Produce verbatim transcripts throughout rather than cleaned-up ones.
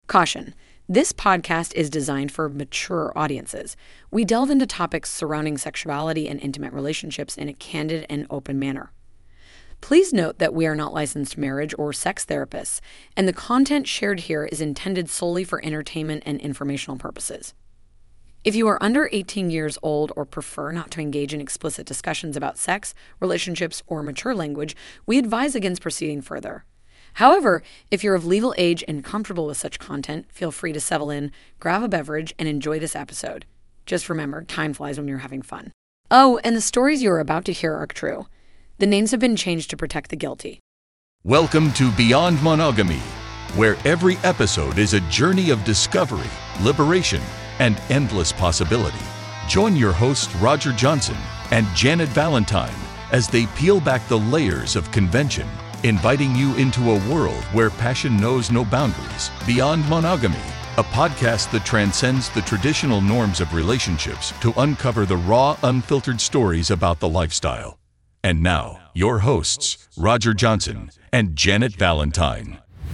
Caution. This podcast is designed for mature audiences. We delve into topics surrounding sexuality and intimate relationships in a candid and open manner. Please note that we are not licensed marriage or sex therapists, and the content shared here is intended solely for entertainment and informational purposes. If you are under eighteen years old or prefer not to engage in explicit discussions about sex, relationships, or mature language, we advise against proceeding further. However, if you're of legal age and comfortable with such content, feel free to settle in, grab a beverage, and enjoy this episode. Just remember, time flies when you're having fun. Oh, and the stories you are about to hear are true. The names have been changed to protect the guilty. Welcome to Beyond Monogamy, where every episode is a journey of discovery, liberation, and endless possibility. Join your hosts Roger Johnson and Janet Valentine as they peel back the layers of convention, inviting you into a world where passion knows no boundaries. Beyond Monogamy, a podcast that transcends the traditional norms of relationships to uncover the raw, unfiltered stories about the lifestyle. And now, your hosts, Roger Johnson and Janet Valentine.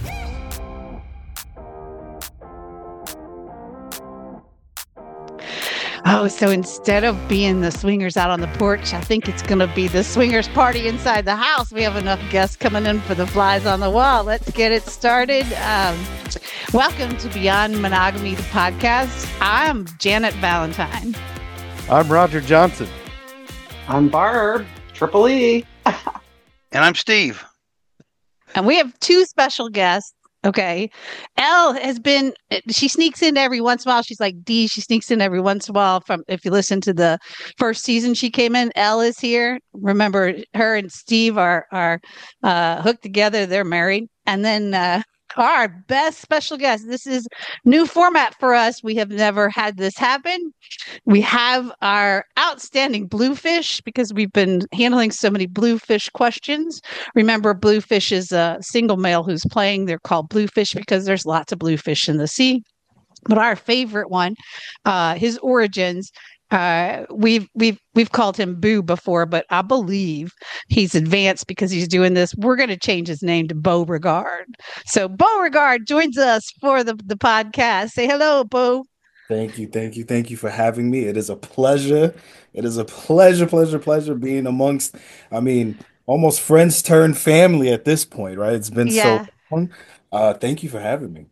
Oh, so instead of being the swingers out on the porch, I think it's going to be the swingers party inside the house. We have enough guests coming in for the flies on the wall. Let's get it started. Um, welcome to Beyond Monogamy, the podcast. I'm Janet Valentine. I'm Roger Johnson. I'm Barb, Triple E. And I'm Steve. And we have two special guests. Okay. Elle has been, she sneaks in every once in a while. She's like D, she sneaks in every once in a while. From if you listen to the first season she came in, Elle is here. Remember, her and Steve are, are uh, hooked together. They're married. And then uh, our best special guest. This is new format for us. We have never had this happen. We have our outstanding Bluefish because we've been handling so many Bluefish questions. Remember, Bluefish is a single male who's playing. They're called Bluefish because there's lots of bluefish in the sea. But our favorite one, uh, his origins, uh, we've we've we've called him Boo before, but I believe he's advanced because he's doing this. We're going to change his name to Beauregard. So Beauregard joins us for the the podcast. Say hello, Beau. Thank you, thank you, thank you for having me. It is a pleasure. It is a pleasure, pleasure, pleasure being amongst, I mean, almost friends turned family at this point, right? It's been Yeah. so long. Uh, thank you for having me.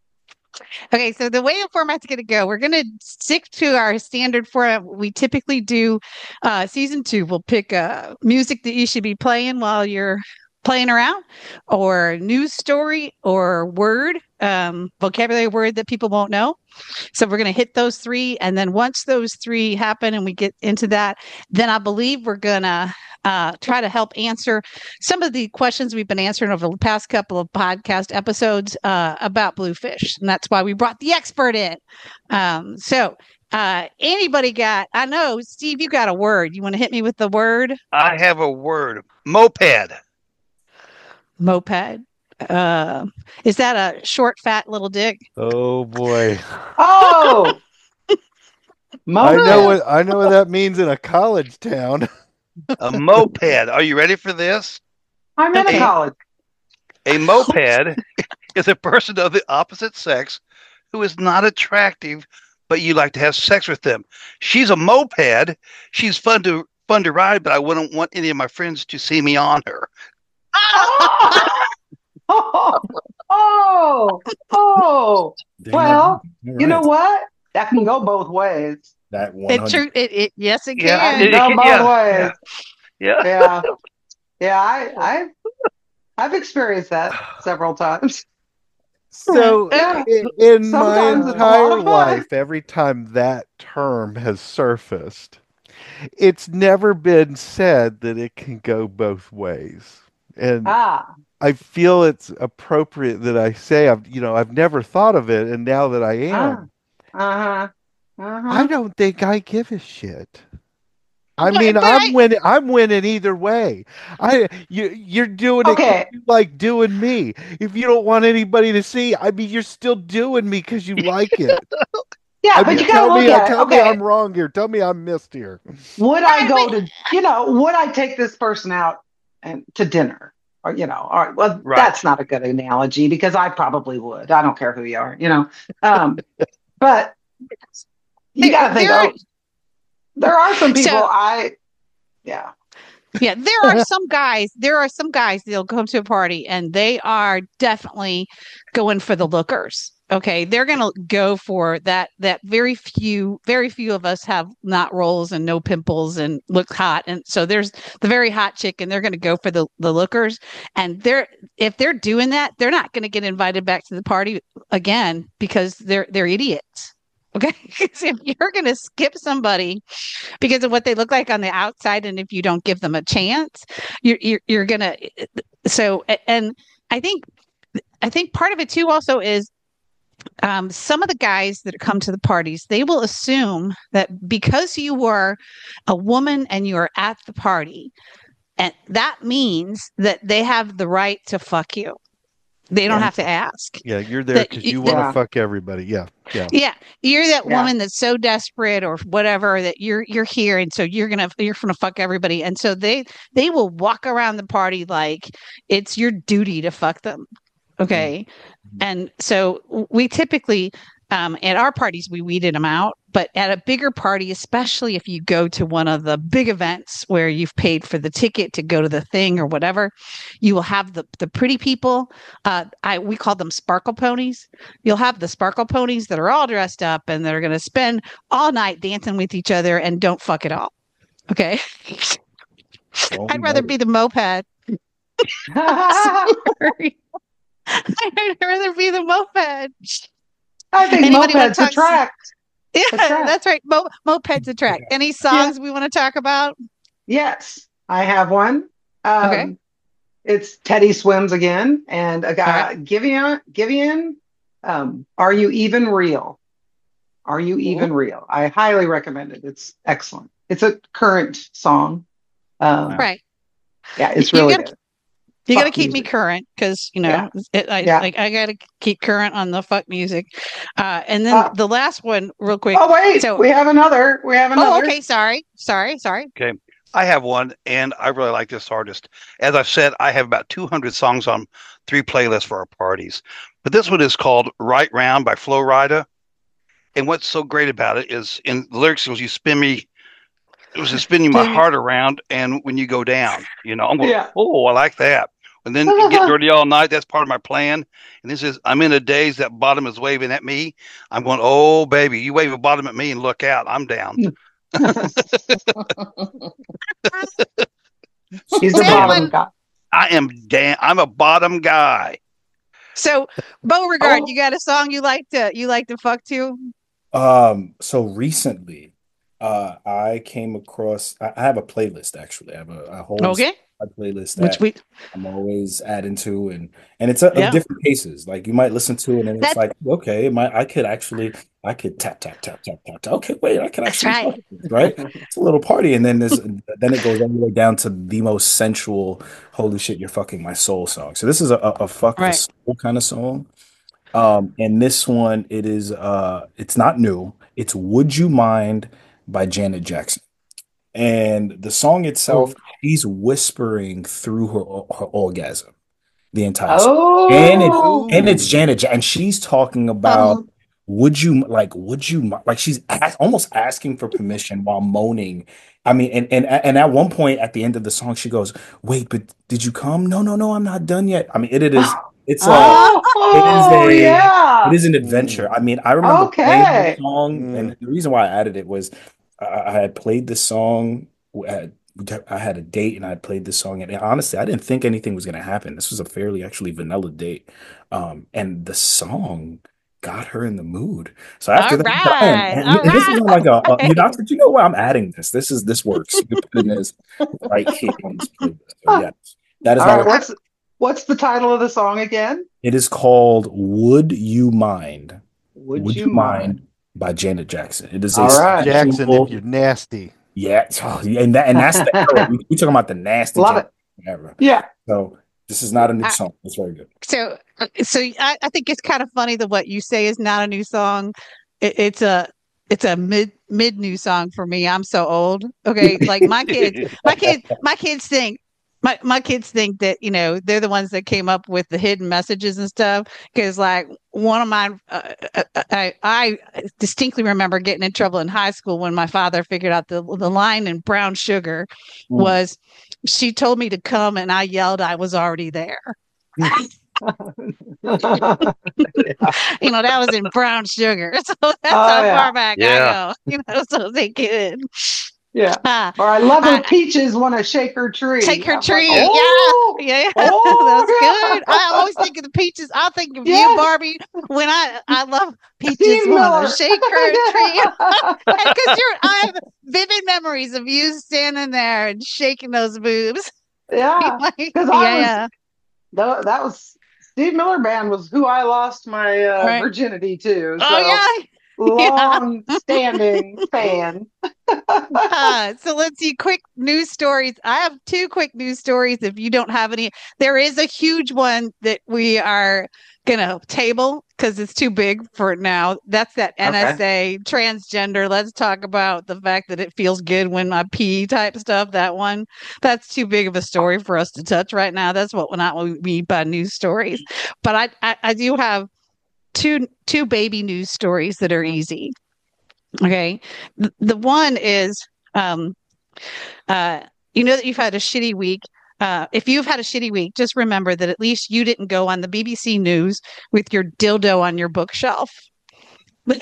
Okay, so the way the format's going to go, we're going to stick to our standard format. We typically do uh, season two. We'll pick uh, music that you should be playing while you're playing around, or news story, or word, um, vocabulary word that people won't know. So we're going to hit those three. And then once those three happen and we get into that, then I believe we're going to uh, try to help answer some of the questions we've been answering over the past couple of podcast episodes uh, about Bluefish. And that's why we brought the expert in. Um, so uh, anybody got, I know, Steve, you got a word. You want to hit me with the word? I have a word. Moped. Moped. Uh, is that a short, fat little dick? Oh boy. Oh, I Moped. know what I know what that means in a college town. A moped. Are you ready for this? I'm in Okay. a college. A moped is a person of the opposite sex who is not attractive, but you like to have sex with them. She's a moped. She's fun to fun to ride, but I wouldn't want any of my friends to see me on her. Oh, oh, oh. Well, You're you know right. what? That can go both ways. That It, one true, hundred. it, it yes, it Yeah, can. That can it- go it- both yeah, ways. Yeah. Yeah, yeah. I, I, I've experienced that several times. So Yeah. i- in my Sometimes it's a entire lot of fun. life, every time that term has surfaced, it's never been said that it can go both ways. And Ah, I feel it's appropriate that I say I've, you know, I've never thought of it, and now that I am, uh huh, uh huh. I don't think I give a shit. I But- mean, but I'm I- winning. I'm winning either way. I you you're doing it 'cause Okay. you like doing me. If you don't want anybody to see, I mean, you're still doing me because you like it. Yeah, I but mean, you tell gotta me, look at it. tell me Okay, I'm wrong here. Tell me I'm missed here. would I Right, go but- to, you know, would I take this person out and to dinner? or you know, or well, Right. that's not a good analogy because I probably would. I don't care who you are, you know. Um, but you got to think, There are- oh, there are some people So- I, yeah. Yeah, there are some guys, there are some guys that'll come to a party and they are definitely going for the lookers. Okay. They're gonna go for that that very few, very few of us have knot rolls and no pimples and look hot. And so there's the very hot chick and they're gonna go for the, the lookers. And they're if they're doing that, they're not gonna get invited back to the party again because they're they're idiots. Okay. Because if you're gonna skip somebody because of what they look like on the outside, and if you don't give them a chance, you're you're, you're gonna. So, and I think I think part of it too also is um, some of the guys that come to the parties, they will assume that because you were a woman and you are at the party, and that means that they have the right to fuck you. They don't Yeah. have to ask. Yeah, you're there That because you- you want to Yeah. fuck everybody. Yeah, yeah. Yeah, you're that Yeah. woman that's so desperate or whatever that you're you're here, and so you're gonna you're gonna fuck everybody, and so they they will walk around the party like it's your duty to fuck them. Okay, and so w- we typically um, at our parties we weeded them out, but at a bigger party, especially if you go to one of the big events where you've paid for the ticket to go to the thing or whatever, you will have the the pretty people. Uh, I we call them sparkle ponies. You'll have the sparkle ponies that are all dressed up and they're going to spend all night dancing with each other and don't fuck at all. Okay, Don't I'd rather notice. be the moped. Sorry. I'd rather be the moped. I think Anybody wanna mopeds talk- attract. Yeah, Attract. that's right. Mo- mopeds attract. Any songs we want to talk about? Yes, I have one. Um, Okay. It's Teddy Swims again, and a guy, All Giveon, Giveon, um, Are You Even Real? Are You Even Real? I highly recommend it. It's excellent. It's a current song. Um, Right. Yeah, it's You really gotta- good. You got to Fuck keep me music. current because you know Yeah. it, I Yeah. like I got to keep current on the fuck music. Uh, and then Uh, the last one, real quick. Oh, wait, So- we have another. We have Oh, another. okay. Sorry, sorry, sorry. I have one, and I really like this artist. As I've said, I have about two hundred songs on three playlists for our parties. But this one is called Right Round by Flo Rida. And what's so great about it is in the lyrics, it was you spin me, it was just spinning my Spin- heart around, and when you go down, you know, I'm going, Yeah. oh, I like that. And then you get dirty all night. That's part of my plan. And this is, I'm in a daze. That bottom is waving at me. I'm going, oh, baby, you wave a bottom at me and look out. I'm down. He's the That bottom one- guy. I am damn. I'm a bottom guy. So, Beauregard, Oh. you got a song you like to you like to fuck to? Um, so recently, uh, I came across. I, I have a playlist actually. I have a, a whole Okay, Spotify playlist which that we I'm always adding to, and and it's a, Yeah. of different cases. Like you might listen to it, and it's That- like, okay, it might I could actually I could tap tap tap tap tap tap. Okay, wait, I can That's actually right. fuck with this, right? It's a little party, and then there's then it goes all the way down to the most sensual, holy shit, you're fucking my soul song. So this is a, a, a fuck the Right. soul kind of song. Um, and this one, it is uh, it's not new. It's "Would You Mind" by Janet Jackson. And the song itself, she's whispering through her her orgasm the entire song. Oh, And it and it's Janet, Ja- and she's talking about Um, would you like would you mi- like she's a- almost asking for permission while moaning. I mean, and and and at one point at the end of the song, she goes, "Wait, but did you come? No, no, no, I'm not done yet." I mean, it, it is it's a oh, it is a- yeah. it is an adventure. I mean, I remember playing Okay. the song, Mm. and the reason why I added it was I, I had played this song. I had, I had a date, and I had played this song, and honestly, I didn't think anything was going to happen. This was a fairly actually vanilla date, um, and the song got her in the mood. So after All that, I am- right, and, all and this is like a, a right. you know, I said, you know what? I'm adding this. This is this works. You can put it in this right here on this playlist. So yeah, that is All my. right, what's what's the title of the song again? It is called "Would You Mind." Would, Would You Mind by Janet Jackson. It is a All right. Jackson, sensual- if you're nasty. yeah, oh, yeah, and that and that's the era. We, we talking about the nasty Love Janet it. era. Yeah. So this is not a new I- song. It's very good. So, uh, so I, I think it's kind of funny that what you say is not a new song. It, it's a it's a mid mid new song for me. I'm so old. Okay, like my kids, my kids, my kids think my my kids think that, you know, they're the ones that came up with the hidden messages and stuff. Because like one of my, uh, I I distinctly remember getting in trouble in high school when my father figured out the the line in Brown Sugar Mm. was, she told me to come and I yelled I was already there. You know, that was in Brown Sugar. So that's Oh, how yeah. far back Yeah. I go. You know, so they can. Yeah. Uh, Or I love I- when Peaches want to shake her tree. Take her I'm like, tree. oh, yeah. Yeah. oh, That's yeah. good. I always think of the Peaches. I think of you, Yes. Barbie, when I I love Peaches Steve want Miller. to shake her tree. Yeah. Because you're I have vivid memories of you standing there and shaking those boobs. Yeah. Like, Because I was, yeah. tha- that was, Steve Miller Band was who I lost my uh, Right. virginity to. Oh So yeah. long standing fan. Uh, so let's see. Quick news stories. I have two quick news stories. If you don't have any, there is a huge one that we are gonna table because it's too big for it now. That's that N S A transgender. Let's talk about the fact that it feels good when I pee type stuff. That one. That's too big of a story for us to touch right now. That's what not what we mean by news stories. But I, I, I do have two two baby news stories that are easy. Okay. The, the one is, um, uh, you know that you've had a shitty week. Uh, if you've had a shitty week, just remember that at least you didn't go on the B B C News with your dildo on your bookshelf. Yeah.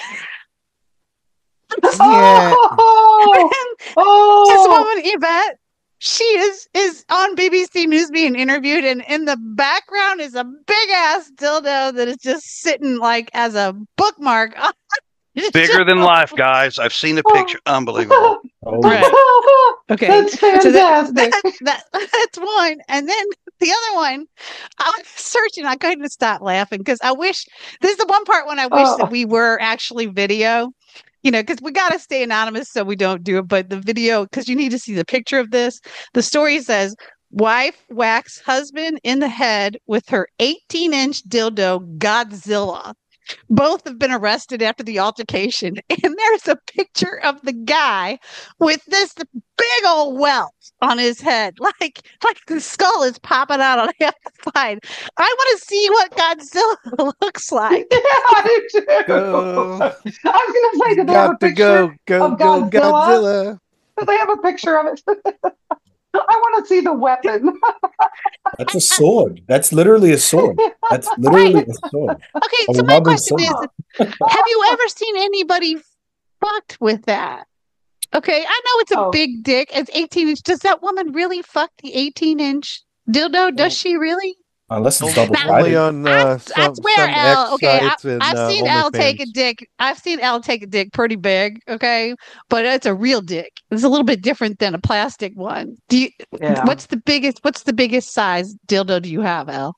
Oh, This oh, woman, Yvette, she is is on B B C News being interviewed, and in the background is a big ass dildo that is just sitting like as a bookmark. It's Bigger just- than life, guys. I've seen the picture. Unbelievable. Oh, Right. Okay. That's So that, fantastic. that, that that's one. And then the other one, I was searching, I couldn't stop laughing because I wish this is the one part when I wish Oh. that we were actually video, you know, because we got to stay anonymous so we don't do it. But the video, because you need to see the picture of this. The story says, wife whacks husband in the head with her eighteen inch dildo Godzilla. Both have been arrested after the altercation. And there's a picture of the guy with this big old welt on his head. Like, like the skull is popping out on half the side. I want to see what Godzilla looks like. Yeah, I do too. Go. I was gonna say, did they have a Got to picture? go. Go, of go, Godzilla? Godzilla. Do they have a picture of it? I want to see the weapon. that's a sword. That's literally a sword. That's literally a sword. Okay, A so my rubber question sword. is, have you ever seen anybody fucked with that? Okay, I know it's a Oh. big dick. It's eighteen inch. Does that woman really fuck the eighteen inch dildo? Does she really? Unless it's double Only sided. on I, uh, I some, swear, some L. X Okay, I, sites and I've uh, seen L take a OnlyFans. dick. I've seen L take a dick pretty big. Okay, but it's a real dick. It's a little bit different than a plastic one. Do you? Yeah. What's the biggest? What's the biggest size dildo do you have, L?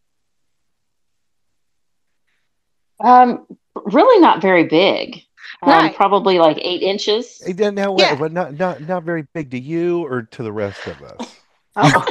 Um, really not very big. Um, Right. Probably like eight inches. Hey, then now, Yeah. but not not not very big to you or to the rest of us. Oh.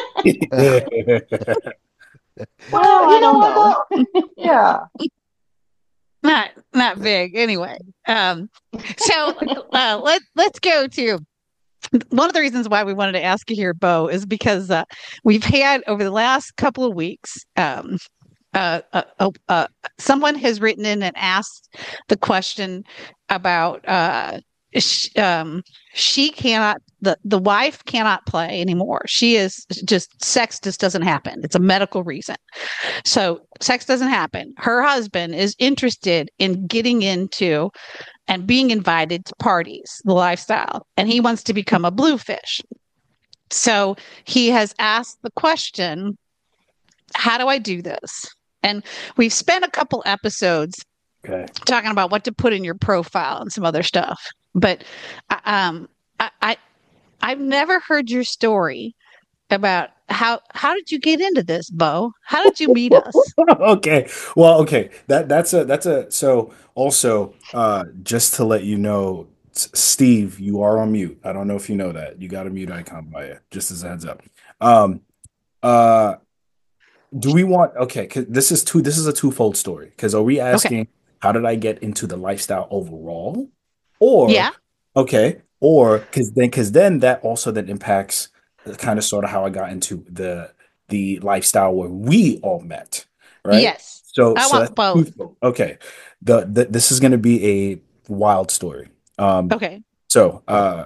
Well, Well, I you know don't what? though? Yeah. Not not big. Anyway, um, so uh, let let's go to one of the reasons why we wanted to ask you here, Bo, is because uh, we've had over the last couple of weeks, um, uh, uh, uh, uh, someone has written in and asked the question about uh, sh- um, she cannot the the wife cannot play anymore. She is just sex just doesn't happen. It's a medical reason. So sex doesn't happen. Her husband is interested in getting into and being invited to parties, the lifestyle, and he wants to become a bluefish. So he has asked the question, how do I do this? And we've spent a couple episodes Okay. talking about what to put in your profile and some other stuff. But uh, um, I, I I've never heard your story about how how did you get into this, Bo? How did you meet us? Okay. Well, okay. That that's a that's a so also uh just to let you know, S- Steve, you are on mute. I don't know if you know that. You got a mute icon by you, just as a heads up. Um uh do we want okay, 'cause this is two this is a twofold story. Because are we asking how did I get into the lifestyle overall? Or Yeah. okay, or because then because then that also then impacts kind of sort of how I got into the the lifestyle where we all met, right? Yes. So I so want that's both. truthful. Okay. The, the this is going to be a wild story. Um, Okay. so uh,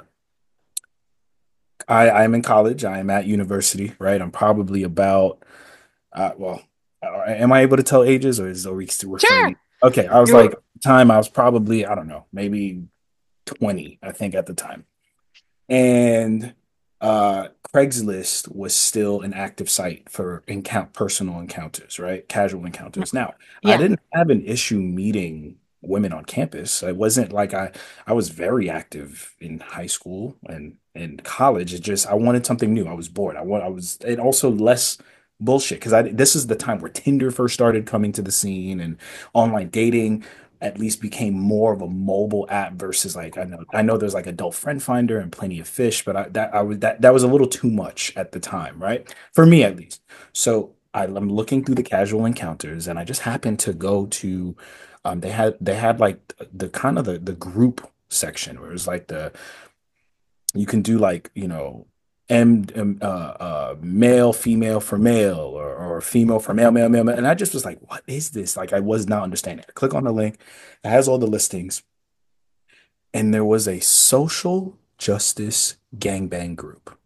I I'm in college. I am at university, right? I'm probably about uh, well, uh, am I able to tell ages or is are we still Sure. refraining? Okay, I was You're like at the time I was probably I don't know maybe twenty I think at the time. And uh, Craigslist was still an active site for encount personal encounters, right? Casual encounters. Now, I Yeah. didn't have an issue meeting women on campus. It wasn't like I I was very active in high school and in college. It just I wanted something new. I was bored. I want I was and also less bullshit because I this is the time where Tinder first started coming to the scene and online dating at least became more of a mobile app versus like I know I know there's like Adult Friend Finder and Plenty of Fish, but I that I was that that was a little too much at the time, right? For me at least. So I, I'm looking through the casual encounters, and I just happened to go to um they had they had like the kind of the the group section where it was like the you can do like you know M, um, uh, uh, male, female for male, or, or female for male, male, male, male. And I just was like, what is this? Like, I was not understanding. I click on the link, it has all the listings, and there was a social justice gangbang group.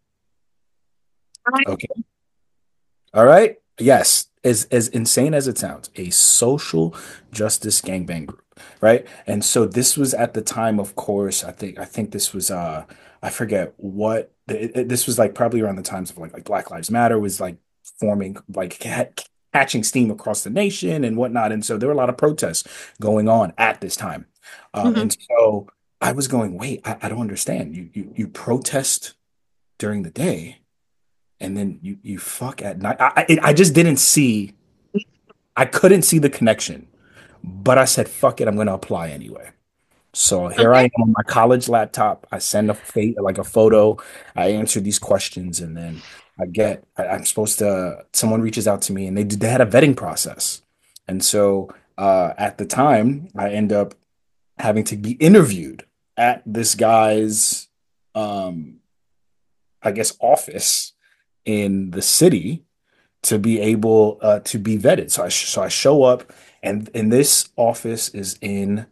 Okay. All right. Yes. As as insane as it sounds, a social justice gangbang group, right? And so this was at the time, of course, I think I think this was uh I forget what it, it- this was like probably around the times of like like Black Lives Matter was like forming like ca- catching steam across the nation and whatnot. And so there were a lot of protests going on at this time. Um, Hmm. and so I was going, wait, I, I don't understand. You you you protest during the day and then you you fuck at night. I I, I just didn't see. I couldn't see the connection, but I said, "Fuck it, I'm going to apply anyway." So here I Okay. am on my college laptop. I send a fa- like a photo. I answer these questions, and then I get. I, I'm supposed to. Someone reaches out to me, and they did. They had a vetting process, and so uh, at the time, I end up having to be interviewed at this guy's, um, I guess, office in the city to be able uh, to be vetted. So I sh- so I show up, and and this office is in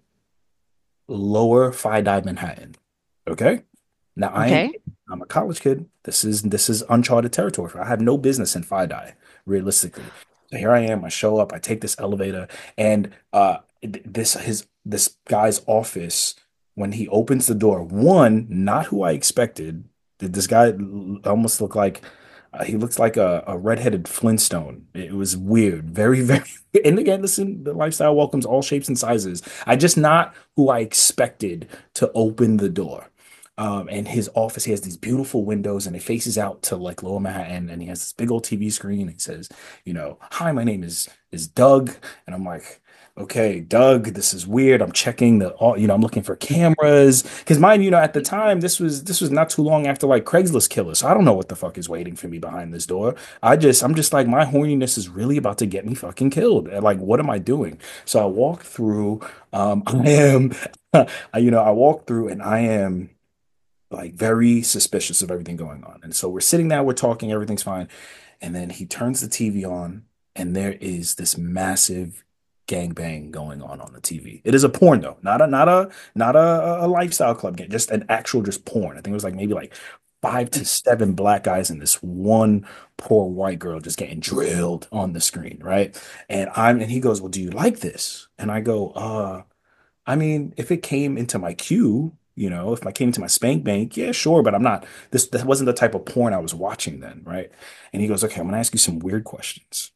Lower Five Manhattan. Okay, now I am Okay. I'm a college kid. This is this is uncharted territory. I have no business in Fi realistically. So here I am. I show up. I take this elevator, and uh, th- this his this guy's office. When he opens the door, one, not who I expected. This guy l- almost looked like uh, he looks like a, a redheaded Flintstone. It was weird, very, very. And again, listen, the lifestyle welcomes all shapes and sizes. I just not who I expected to open the door. Um, and his office, he has these beautiful windows and it faces out to like Lower Manhattan. And he has this big old T V screen. And he says, you know, hi, my name is is Doug. And I'm like, okay, Doug, this is weird. I'm checking the, all, you know, I'm looking for cameras because mine, you know, at the time, this was this was not too long after like Craigslist killer. So I don't know what the fuck is waiting for me behind this door. I just, I'm just like, my horniness is really about to get me fucking killed. And, like, what am I doing? So I walk through. Um, I am, I, you know, I walk through and I am like very suspicious of everything going on. And so we're sitting there, we're talking, everything's fine. And then he turns the T V on, and there is this massive gangbang going on on the T V. It is a porn though, not a not a not a, a lifestyle club game, just an actual just porn. I think it was like maybe like five to seven black guys and this one poor white girl just getting drilled on the screen, right? And I'm and he goes, "Well, do you like this?" And I go, "Uh." I mean, if it came into my queue, you know, if I came to my spank bank, yeah, sure, but I'm not. This that wasn't the type of porn I was watching then, right? And he goes, okay, I'm gonna ask you some weird questions.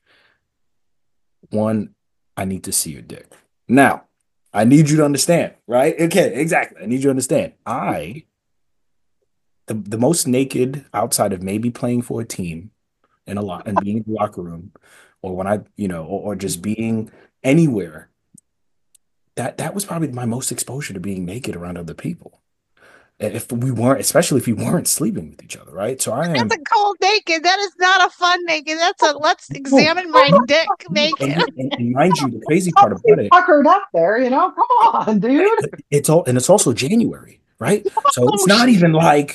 One, I need to see your dick. Now, I need you to understand, right? Okay, exactly. I need you to understand. I, the, the most naked outside of maybe playing for a team in a lot and being in the locker room, or when I, you know, or, or just being anywhere that that was probably my most exposure to being naked around other people. If we weren't, especially if we weren't sleeping with each other, right? So I That's am. a cold naked. That is not a fun naked. That's a let's Oh, examine my dick naked. and, and, and mind you, the crazy part about it, Puckered up there, you know. Come on, dude. it's all, and it's also January, right? So it's Oh not shit. even like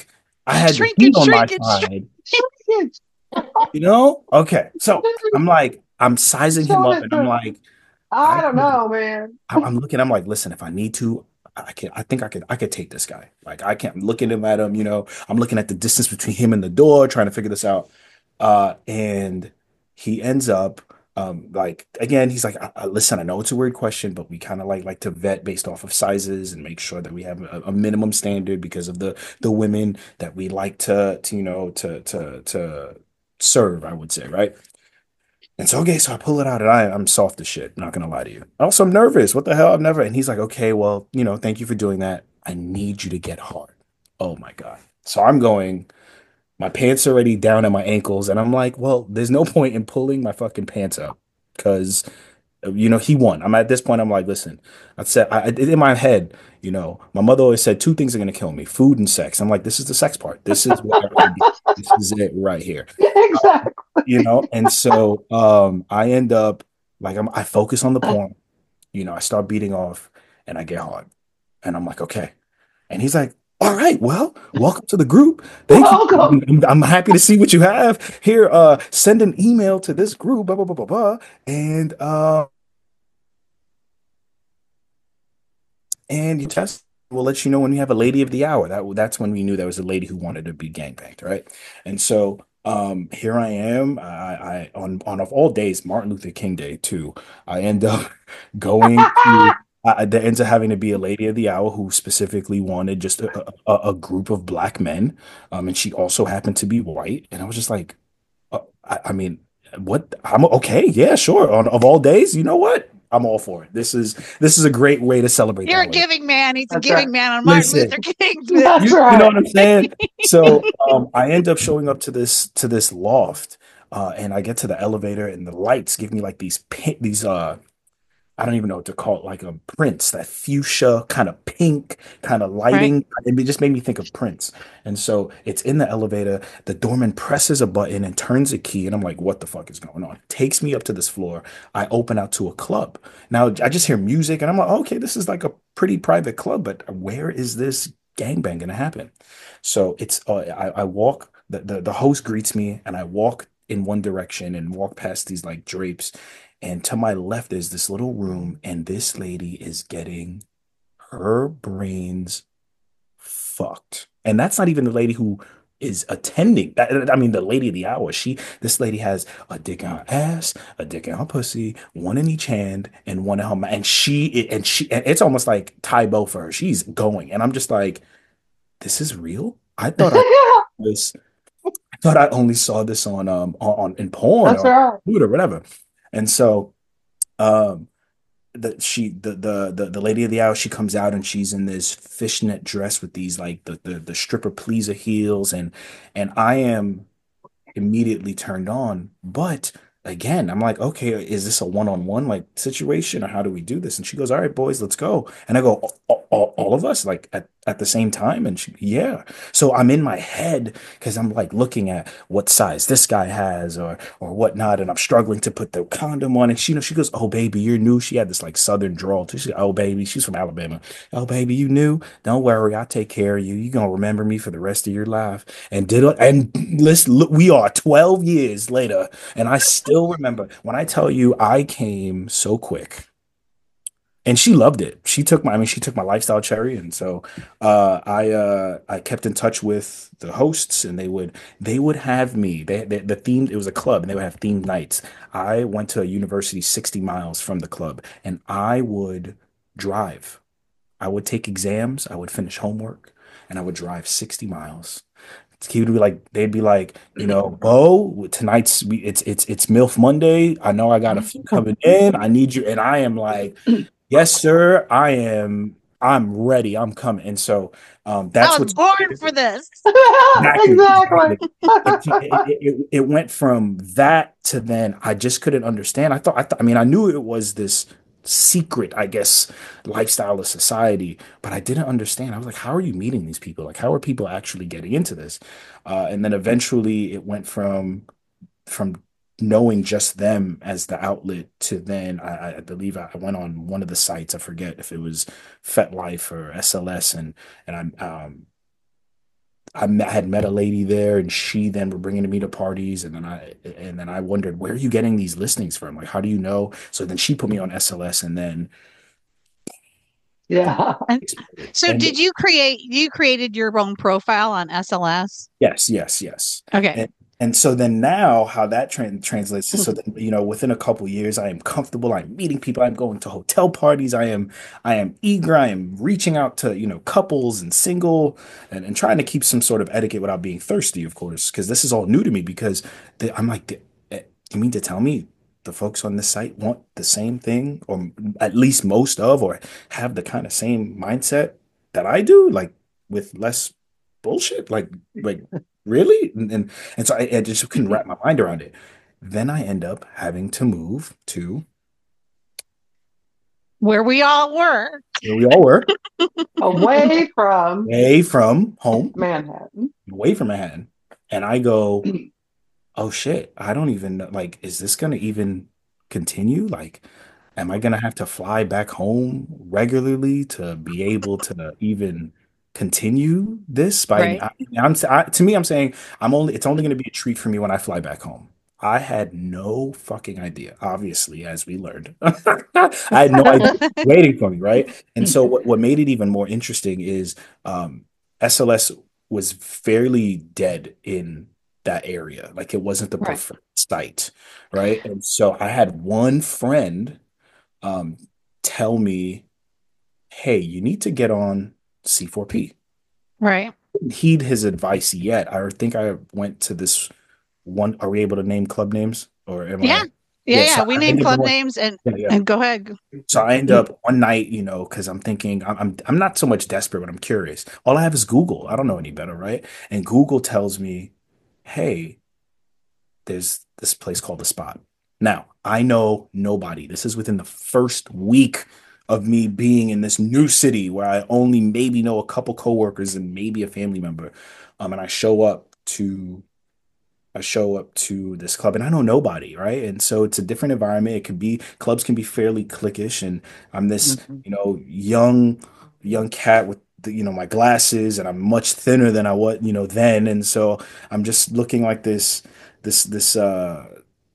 I had the Shrinkage, heat on my shrinkage, side. Shrinkage. You know? Okay. So I'm like, I'm sizing him Showing up it and I'm to, like, I I don't could, know, man. I- I'm looking, I'm like, listen, if I need to, I can, I think I could, I could take this guy. Like, I can't, I'm looking him at him, you know, I'm looking at the distance between him and the door, trying to figure this out. Uh, and he ends up, um, like, again, he's like, I, I, listen, I know it's a weird question, but we kind of like, like to vet based off of sizes and make sure that we have a, a minimum standard because of the, the women that we like to, to, you know, to, to, to serve, I would say, right? And so, okay, so I pull it out and I, I'm soft as shit, not gonna lie to you. Also, I'm nervous. What the hell? I've never. And he's like, okay, well, you know, thank you for doing that. I need you to get hard. Oh my God. So I'm going, my pants are already down at my ankles. And I'm like, well, there's no point in pulling my fucking pants up because, you know, he won. I'm at this point, I'm like, listen, I said, I, in my head, you know, my mother always said two things are going to kill me, food and sex. I'm like, this is the sex part. This is what I do. This is it right here. Exactly. You know, and so um I end up like I'm I focus on the porn, you know, I start beating off and I get hard. And I'm like, okay. And he's like, all right, well, welcome to the group. Thank you. Welcome. I'm, I'm happy to see what you have here. Uh send an email to this group, blah blah blah blah blah. And uh and you test we'll let you know when you have a lady of the hour. That that's when we knew there was a lady who wanted to be gangbanged, right? And so um here I am. I, I on on of all days, Martin Luther King Day too. I end up going to I, there ends up having to be a lady of the hour who specifically wanted just a, a, a group of black men, um, and she also happened to be white. And I was just like, uh, I, I mean, what? I'm okay, yeah, sure. On of all days, you know what? I'm all for it. This is this is a great way to celebrate the You're a holiday. giving man. He's a That's giving right. man on Martin Listen, Luther King. That's you, you right. know what I'm saying? So um, I end up showing up to this to this loft, uh, and I get to the elevator, and the lights give me like these pink, these uh, I don't even know what to call it, like a Prince, that fuchsia kind of pink kind of Right. lighting. It just made me think of Prince. And so it's in the elevator. The doorman presses a button and turns a key, and I'm like, what the fuck is going on? Takes me up to this floor. I open out to a club. Now I just hear music, and I'm like, okay, this is like a pretty private club, but where is this gangbang gonna happen? So it's uh, I, I walk. The, the the host greets me, and I walk in one direction and walk past these like drapes. And to my left is this little room, and this lady is getting her brains fucked. And that's not even the lady who is attending. That- I mean, the lady of the hour. She, this lady has a dick in her ass, a dick in her pussy, one in each hand, and one in her mouth. And she, and she, and it's almost like Tybo for her. She's going, and I'm just like, this is real. I thought I was, I thought I only saw this on um on, on in porn That's or right. food or whatever. And so um the she the, the the the lady of the hour, she comes out and she's in this fishnet dress with these like the the, the stripper pleaser heels, and and I am immediately turned on. But again, I'm like, okay, is this a one-on-one like situation, or how do we do this? And she goes, all right, boys, let's go. And I go, all, all, all of us like at, at the same time? And she, yeah. So I'm in my head because I'm like looking at what size this guy has or or whatnot, and I'm struggling to put the condom on. And she, you know, she goes, oh baby, you're new. She had this like southern drawl too. She said, oh baby, she's from Alabama. Oh baby, you new? Don't worry, I'll take care of you. You're gonna remember me for the rest of your life. And did and let's look, we are twelve years later, and I still remember when I tell you I came so quick. And she loved it. She took my, I mean, she took my lifestyle cherry, and so uh, I uh, I kept in touch with the hosts, and they would they would have me. They, they the theme it was a club, and they would have themed nights. I went to a university sixty miles from the club, and I would drive. I would take exams. I would finish homework, and I would drive sixty miles. He would be like, they'd be like, you know, Bo, tonight's we it's it's it's MILF Monday. I know I got a few coming in. I need you, and I am like, yes, sir. I am. I'm ready. I'm coming. And so um, that's I what was born for this. exactly, Exactly. exactly. It, it, it, it went from that to then I just couldn't understand. I thought I thought I mean I knew it was this secret, I guess, lifestyle of society, but I didn't understand. I was like, how are you meeting these people? Like, how are people actually getting into this? Uh, and then eventually it went from from knowing just them as the outlet to then I, I believe I went on one of the sites. I forget if it was FetLife or S L S, and and I'm um I, met, I had met a lady there, and she then were bringing me to parties, and then I and then I wondered, where are you getting these listings from? Like, how do you know? So then she put me on S L S, and then Yeah. So and did you create, you created your own profile on S L S? yes, yes, yes. Okay. And, and so then now how that tran translates to, so then, you know, within a couple years, I am comfortable. I'm meeting people. I'm going to hotel parties. I am, I am eager. I am reaching out to, you know, couples and single and, and trying to keep some sort of etiquette without being thirsty, of course, because this is all new to me because the, I'm like, eh, you mean to tell me the folks on this site want the same thing, or at least most of, or have the kind of same mindset that I do, like with less bullshit? Like, like really? And and, and so I, I just couldn't wrap my mind around it. Then I end up having to move to Where we all were. where we all were, Away from away from home, Manhattan. away from Manhattan. And I go, oh shit, I don't even know, like, is this gonna even continue? Like, am I gonna have to fly back home regularly to be able to even continue this? By Right. I, I'm I, to me, I'm saying I'm only it's only gonna be a treat for me when I fly back home. I had no fucking idea, obviously, as we learned. I had no idea what was waiting for me, right? And so what, what made it even more interesting is um, S L S was fairly dead in that area. Like, it wasn't the Right. preferred site, right? And so I had one friend um, tell me, hey, you need to get on C four P. Right. Didn't heed his advice yet. I think I went to this one. Are we able to name club names? Or am Yeah. I? Yeah. Yeah, Yeah. so We I name ended up club going, names and, yeah, yeah. and go ahead. So I end up one night, you know, because I'm thinking I'm, I'm I'm not so much desperate, but I'm curious. All I have is Google. I don't know any better, right? And Google tells me, hey, there's this place called The Spot. Now, I know nobody. This is within the first week of me being in this new city where I only maybe know a couple coworkers and maybe a family member. Um, and I show up to I show up to this club and I know nobody, right? And so it's a different environment. It can be clubs can be fairly cliquish, and I'm this, Mhm. you know, young young cat with the, you know, my glasses, and I'm much thinner than I was, you know, then. And so I'm just looking like this this this uh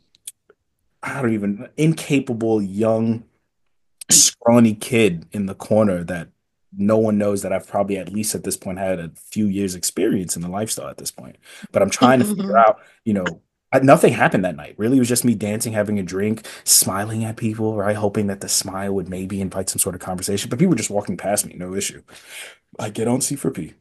I don't even incapable young scrawny kid in the corner that no one knows that I've probably at least at this point had a few years experience in the lifestyle at this point. But I'm trying to figure out, you know, I, nothing happened that night. Really, it was just me dancing, having a drink, smiling at people, right? Hoping that the smile would maybe invite some sort of conversation. But people were just walking past me, no issue. I get on C four P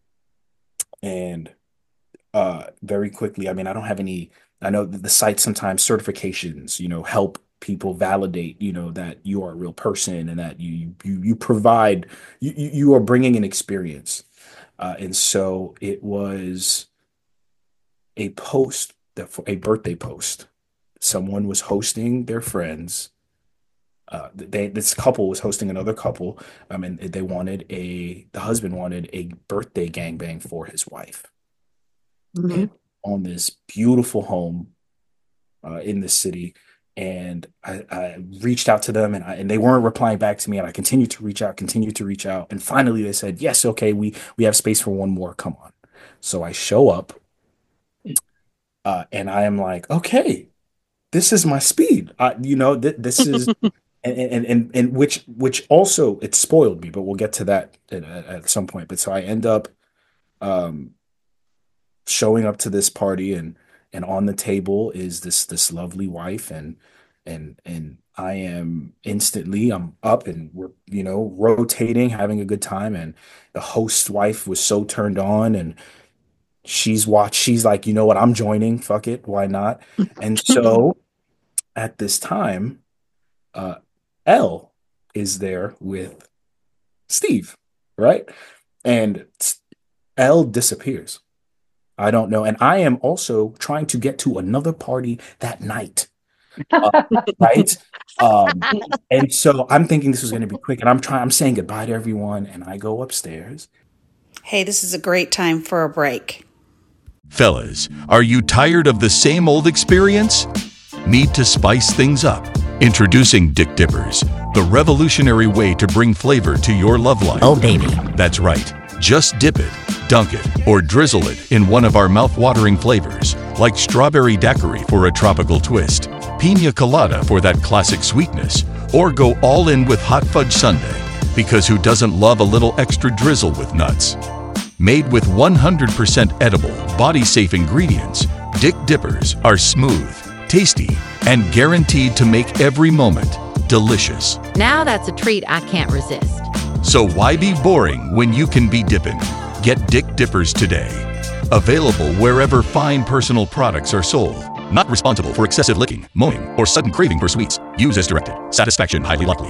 and uh very quickly, I mean, I don't have any, I know that the site sometimes certifications, you know, help people validate, you know, that you are a real person and that you you you provide you you you are bringing an experience. Uh, and so it was a post that for a birthday post. Someone was hosting their friends. Uh, they this couple was hosting another couple. Um, and they wanted a the husband wanted a birthday gangbang for his wife. Mhm. And on this beautiful home uh, in the city. And I, I reached out to them, and I, and they weren't replying back to me. And I continued to reach out, continued to reach out, and finally they said, "Yes, okay, we we have space for one more. Come on." So I show up, uh, and I am like, "Okay, this is my speed. I, you know, th this is." And, and and and which which also it spoiled me, but we'll get to that at, at some point. But so I end up um, showing up to this party, and and on the table is this this lovely wife, and and and I am instantly I'm up, and we're, you know, rotating, having a good time, and the host wife was so turned on, and she's watched she's like, you know what, I'm joining, fuck it, why not? And so at this time, uh Elle is there with Steve, right? And Elle disappears. I don't know. And I am also trying to get to another party that night. Uh, right? Um, and so I'm thinking this was going to be quick. And I'm trying, I'm saying goodbye to everyone. And I go upstairs. Hey, this is a great time for a break. Fellas, are you tired of the same old experience? Need to spice things up? Introducing Dick Dippers, the revolutionary way to bring flavor to your love life. Oh, baby. That's right. Just dip it. Dunk it or drizzle it in one of our mouth-watering flavors, like strawberry daiquiri for a tropical twist, pina colada for that classic sweetness, or go all in with hot fudge sundae, because who doesn't love a little extra drizzle with nuts? Made with one hundred percent edible, body-safe ingredients, Dick Dippers are smooth, tasty, and guaranteed to make every moment delicious. Now that's a treat I can't resist. So why be boring when you can be dipping? Get Dick Dippers today. Available wherever fine personal products are sold. Not responsible for excessive licking, mowing, or sudden craving for sweets. Use as directed. Satisfaction highly likely.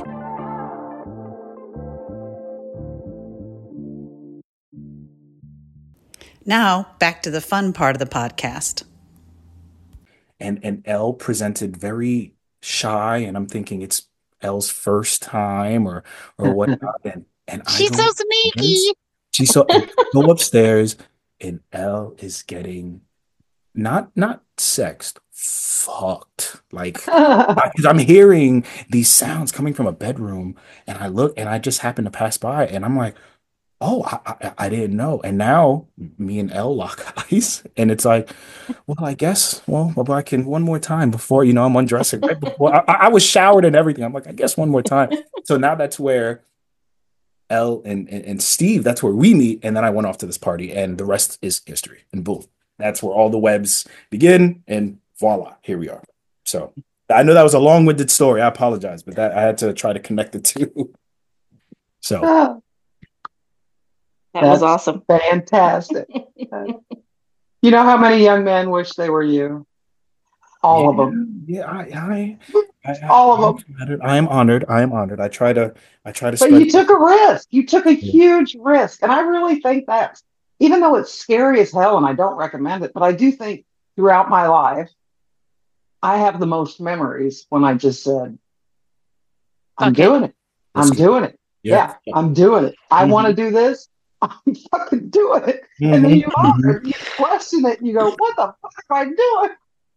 Now, back to the fun part of the podcast. And and Elle presented very shy, and I'm thinking it's Elle's first time or or whatnot. And and I She's go so upstairs. sneaky. She's so and go upstairs, and Elle is getting not not sexed, fucked. Like because I'm hearing these sounds coming from a bedroom, and I look and I just happen to pass by, and I'm like, oh, I, I I didn't know. And now me and Elle lock eyes, and it's like, well, I guess, well, well, I can one more time before, you know, I'm undressing right before I, I was showered and everything. I'm like, I guess one more time. So now that's where Elle and, and and Steve, that's where we meet, and then I went off to this party, and the rest is history. And boom, that's where all the webs begin, and voila, here we are. So I know that was a long-winded story. I apologize, but that I had to try to connect the two. So. Oh, That that's was awesome. fantastic. You know how many young men wish they were you? All of them. Yeah, I, I, I, All of I, them. I'm flattered. I am honored. I am honored. I try to, I try to But spread. you took a risk. You took a Yeah. huge risk. And I really think that, even though it's scary as hell and I don't recommend it, but I do think throughout my life, I have the most memories when I just said, I'm Okay. doing it. I'm Let's go. doing it. Yeah. Yeah, I'm doing it. I Mhm. want to do this. I'm fucking doing it. And then Mhm. you are, you question it and you go, what the fuck am I doing?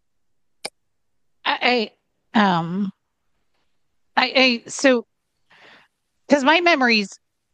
I, I um I, I so because my memories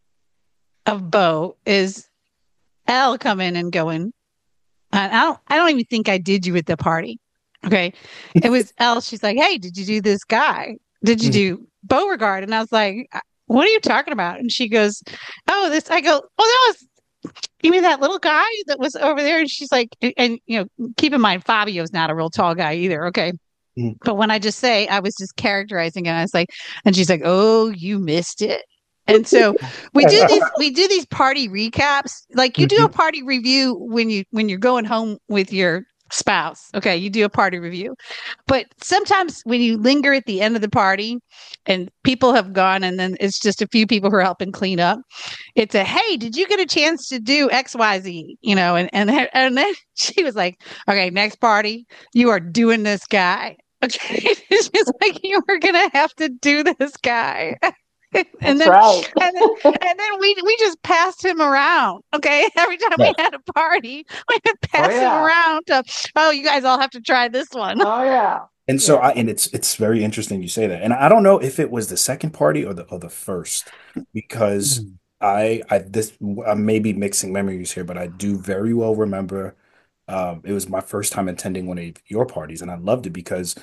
of Bo is Elle coming and going. And I don't I don't even think I did you at the party. Okay. It was Elle. She's like, hey, did you do this guy? Did you do Beauregard? And I was like, what are you talking about? And she goes, oh, this. I go, oh, that was, you mean that little guy that was over there? And she's like, and, and you know, keep in mind, Fabio's not a real tall guy either. Okay. Mm. But when I just say, I was just characterizing it, I was like, and she's like, oh, you missed it. And so we do these we do these party recaps. Like you do a party review when you when you're going home with your spouse. Okay, you do a party review. But sometimes when you linger at the end of the party and people have gone and then it's just a few people who are helping clean up, it's a, hey, did you get a chance to do X Y Z? You know, and and and then she was like, okay, next party, you are doing this guy. Okay. It's just like you were gonna have to do this guy. And That's then, right. and then, and then we we just passed him around. Okay, every time Right. we had a party, we would pass yeah. him around to, oh, you guys all have to try this one. Oh yeah. And so Yeah. I and it's it's very interesting you say that. And I don't know if it was the second party or the or the first, because I I this I may be mixing memories here, but I do very well remember um it was my first time attending one of your parties, and I loved it because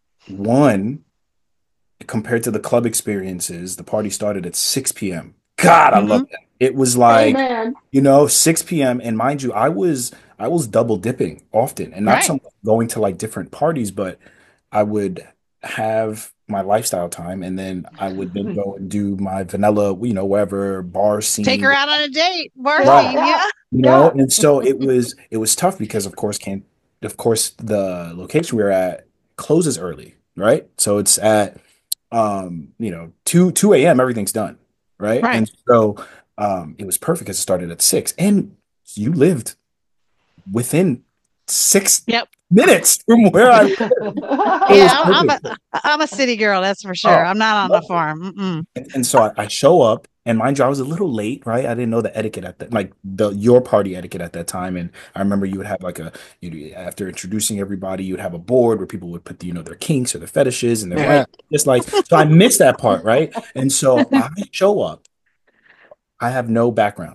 one, compared to the club experiences, the party started at six p.m. God, I Mhm. love that. It was like, Amen. you know, six p.m. And mind you, I was I was double dipping often, and not Right. some going to like different parties, but I would have my lifestyle time, and then I would then go and do my vanilla, you know, wherever bar scene, Take her out on a date, bar Right. scene, yeah. you know. Yeah. And so it was it was tough because of course can of course the location we were at closes early, right? So it's at um, you know, two two a.m. everything's done, right? Right. And so um it was perfect because it started at six, and you lived within six Yep. minutes from where I lived. It Yeah, was I'm, I'm perfect. a I'm a city girl, that's for sure. Oh, I'm not on the farm. Mm-mm. And, and so I, I show up, and mind you, I was a little late, right? I didn't know the etiquette at that, like the your party etiquette at that time. And I remember you would have like a, you after introducing everybody, you'd have a board where people would put the, you know, their kinks or their fetishes and their Yeah. right, just like so. I missed that part, right? And so I show up, I have no background,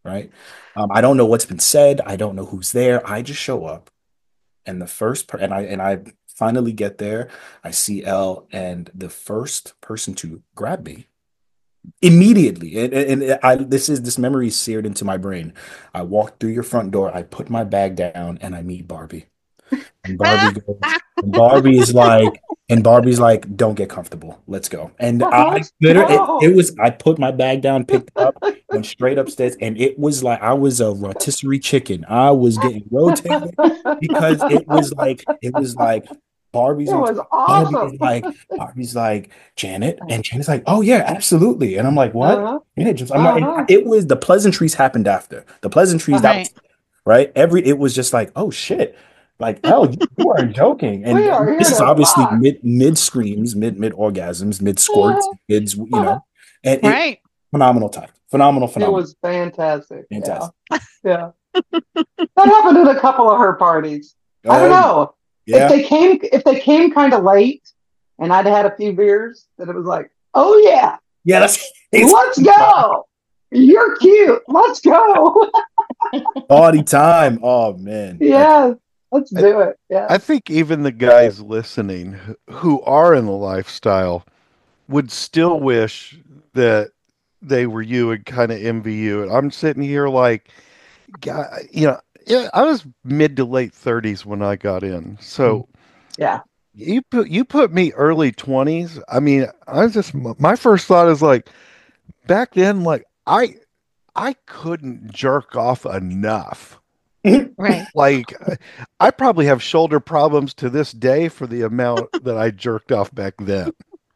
right? Um, I don't know what's been said. I don't know who's there. I just show up, and the first per- and I and I finally get there. I see Elle, and the first person to grab me immediately, and, and and I this is this memory is seared into my brain. I walk through your front door. I put my bag down, and I meet Barbie. And Barbie goes, and Barbie is like, and Barbie's like, don't get comfortable. Let's go. And I Let's literally, it, go. it was, I put my bag down, picked it up, went straight upstairs, and it was like I was a rotisserie chicken. I was getting rotated because it was like, it was like Barbie's It on was top. Barbie awesome. is like, Barbie's like, Janet, and Janet's like, oh yeah, absolutely. And I'm like, what? Uh-huh. Yeah, just, I'm not, and Uh-huh. it was the pleasantries happened after the pleasantries that Right. was right. Every it was just like, oh shit. Like, oh, you, you aren't joking. And We are here this is to obviously rock. mid mid screams, mid mid orgasms, mid squirts, mid, you know, and it Right. phenomenal time. Phenomenal, It phenomenal. was fantastic. Fantastic. Yeah. Yeah. That happened at a couple of her parties. I don't Oh, know. yeah. If they came if they came kind of late and I'd had a few beers, then it was like, oh yeah, Yeah, that's let's go. You're cute. Let's go. party time. Oh man. That's, Yeah. Let's do it. Yeah. I think even the guys listening who- who are in the lifestyle would still wish that they were you and kind of envy you. And I'm sitting here like, God, you know, yeah, I was mid to late thirties when I got in. So Yeah. you put you put me early twenties. I mean, I was just my first thought is like back then, like I I couldn't jerk off enough. Right. Like I probably have shoulder problems to this day for the amount that I jerked off back then.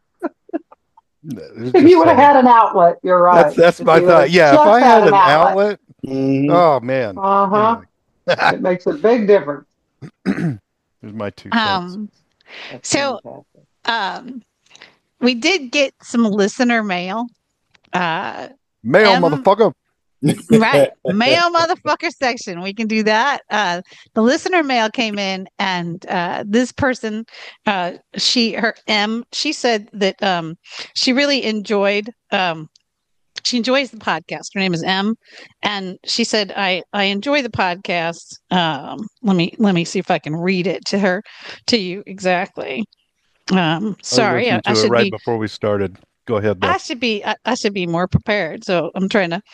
It's If just you would have saying. had an outlet, you're right. That's that's If my you would thought. have Yeah, if just I had an outlet. outlet, Mhm. oh man. Uh-huh. Anyway, It makes a big difference. there's my two cents. Um, That's so fantastic. um, we did get some listener mail. Uh, Mail, M- motherfucker. right. Mail motherfucker section. We can do that. Uh, the listener mail came in and uh, this person, uh, she, her M, she said that um, she really enjoyed, um, she enjoys the podcast. Her name is M. And she said, I, I enjoy the podcast. Um, let me, let me see if I can read it to her, to you exactly. Um, sorry, I, I, I was listening to should it right be, before we started. Go ahead, though. I should be, I, I should be more prepared. So I'm trying to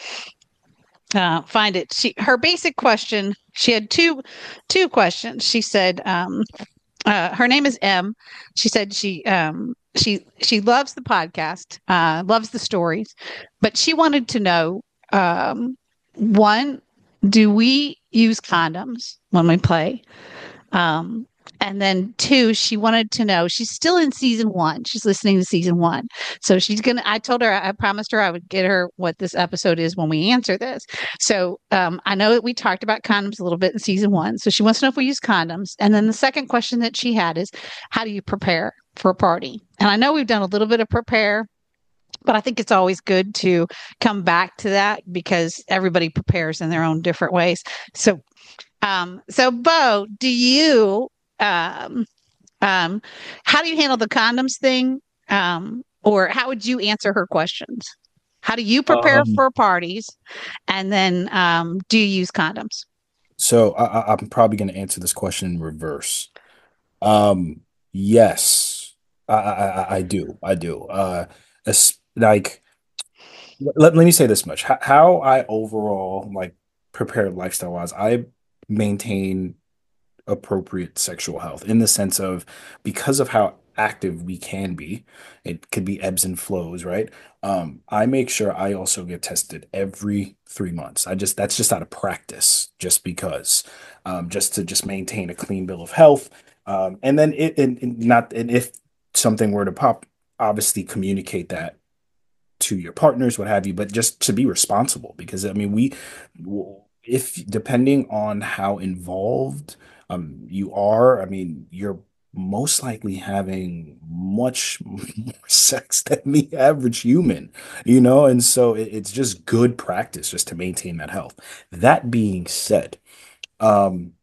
uh, find it. She her basic question. She had two two questions. She said, um, uh, her name is M. She said she um, she she loves the podcast, uh, loves the stories, but she wanted to know um, one, do we use condoms when we play? Um, and then two, she wanted to know, she's still in season one. She's listening to season one. So she's going to, I told her, I promised her I would get her what this episode is when we answer this. So um, I know that we talked about condoms a little bit in season one. So she wants to know if we use condoms. And then the second question that she had is, how do you prepare for a party? And I know we've done a little bit of prepare, but I think it's always good to come back to that because everybody prepares in their own different ways. So um, so Bo, do you um um how do you handle the condoms thing? Um, or how would you answer her questions? How do you prepare Um, for parties? And then um do you use condoms? so I, I- I'm probably going to answer this question in reverse. Um, yes, I, I, I I do. I do. Uh, it's like, let, let me say this much. How, how I overall like prepare lifestyle wise, I maintain appropriate sexual health in the sense of because of how active we can be, it could be ebbs and flows, right? Um, I make sure I also get tested every three months. I just that's just out of practice, just because, um, just to just maintain a clean bill of health. Um, and then it and, and not and if something were to pop, obviously communicate that to your partners, what have you, but just to be responsible because I mean, we, if depending on how involved um, you are, I mean, you're most likely having much more sex than the average human, you know, and so it, it's just good practice just to maintain that health. That being said, um,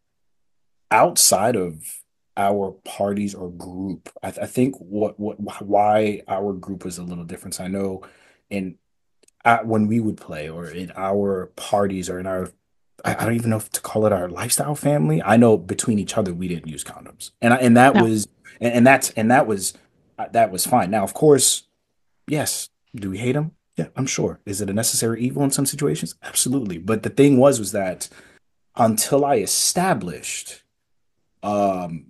outside of our parties or group, I, I think what what why our group was a little different. So I know in at, when we would play or in our parties or in our, I, I don't even know if to call it our lifestyle family. I know between each other we didn't use condoms, and I, and that No. was and, and that's and that was uh, that was fine. Now, of course, yes, do we hate them? Yeah, I'm sure. Is it a necessary evil in some situations? Absolutely. But the thing was, was that until I established, um,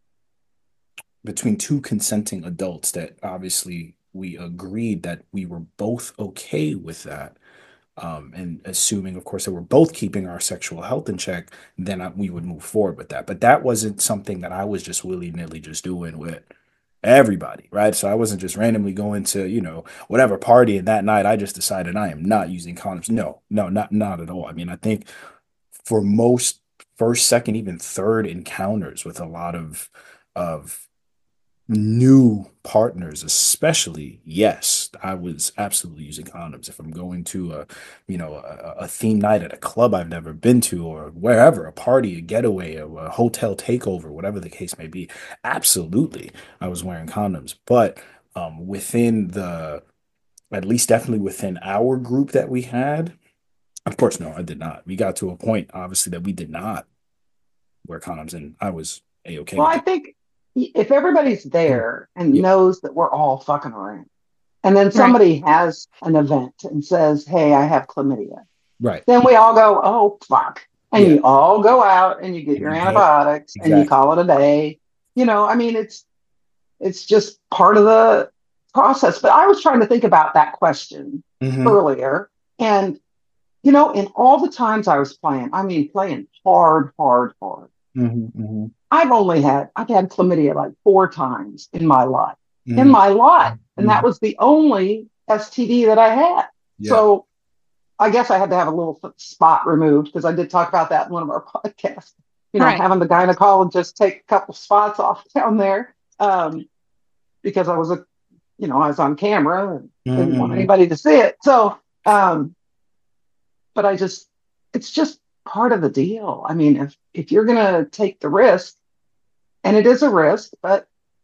between two consenting adults that obviously we agreed that we were both okay with that, um, and assuming, of course, that we're both keeping our sexual health in check, then I, we would move forward with that. But that wasn't something that I was just willy-nilly just doing with everybody, right? So I wasn't just randomly going to, you know, whatever party, and that night I just decided I am not using condoms. No, no, not not at all. I mean, I think for most first, second, even third encounters with a lot of of new partners, especially, yes, I was absolutely using condoms. If I'm going to a, you know, a, a theme night at a club I've never been to, or wherever, a party, a getaway, a, a hotel takeover, whatever the case may be, absolutely, I was wearing condoms. But um, within the, at least definitely within our group that we had, of course, no, I did not. We got to a point, obviously, that we did not wear condoms, and I was a-okay Well, with I that. think if everybody's there and Yeah. knows that we're all fucking around, and then Right. somebody has an event and says, "Hey, I have chlamydia," Right. then we all go, "Oh, fuck." And Yeah. you all go out and you get And your you go, antibiotics and you exactly. call it a day. You know, I mean, it's it's just part of the process. But I was trying to think about that question hmm earlier. And, you know, in all the times I was playing, I mean, playing hard, hard, hard. hmm hmm I've only had, I've had chlamydia like four times in my life, in hmm my life. And that hmm was the only S T D that I had. Yeah. So I guess I had to have a little f- spot removed because I did talk about that in one of our podcasts, you know, Right. having the gynecologist take a couple spots off down there um, because I was a, you know, I was on camera and didn't want hmm anybody to see it. So, um, but I just, it's just part of the deal. I mean, if, if you're going to take the risk, and it is a risk, but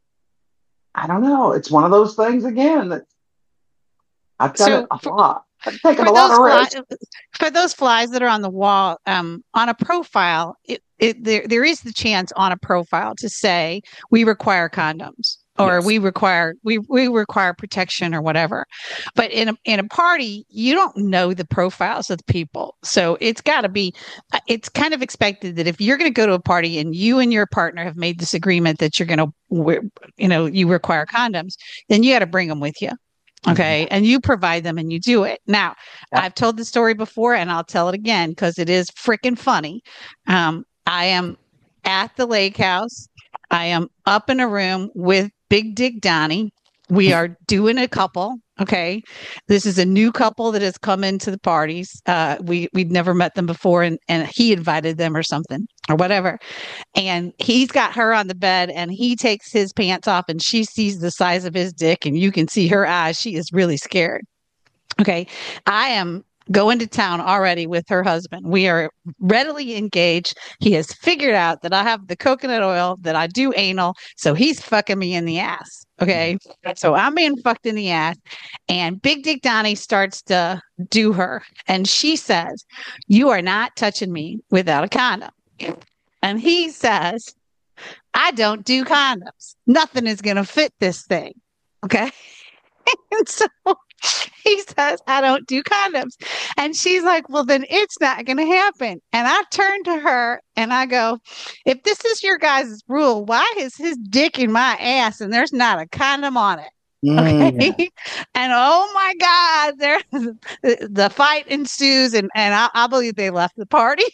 I don't know. It's one of those things again that I've done it So a for, lot. I've taken for a lot those of fly, risks. for those flies that are on the wall, um, on a profile, it, it there there is the chance on a profile to say we require condoms or Yes. we require we we require protection or whatever. But in a in a party, you don't know the profiles of the people, so it's got to be. uh, It's kind of expected that if you're going to go to a party and you and your partner have made this agreement that you're going to, you know, you require condoms, then you got to bring them with you. Mhm. Okay. And you provide them and you do it. Now, Yeah. I've told the story before and I'll tell it again because it is freaking funny. Um, I am at the lake house. I am up in a room with Big Dick Donnie. We are doing a couple. Okay. This is a new couple that has come into the parties. Uh, we, we'd never met them before and, and he invited them or something or whatever. And he's got her on the bed and he takes his pants off and she sees the size of his dick and you can see her eyes. She is really scared. Okay. I am going to town already with her husband. We are readily engaged. He has figured out that I have the coconut oil, that I do anal. So he's fucking me in the ass. Okay. So I'm being fucked in the ass. And Big Dick Donnie starts to do her. And she says, "You are not touching me without a condom." And he says, "I don't do condoms. Nothing is going to fit this thing." Okay. And so he says, "I don't do condoms." And she's like, "Well, then it's not going to happen." And I turn to her and I go, "If this is your guys' rule, why is his dick in my ass and there's not a condom on it?" Okay. Mm. And oh my God, there the, the fight ensues and, and I, I believe they left the party.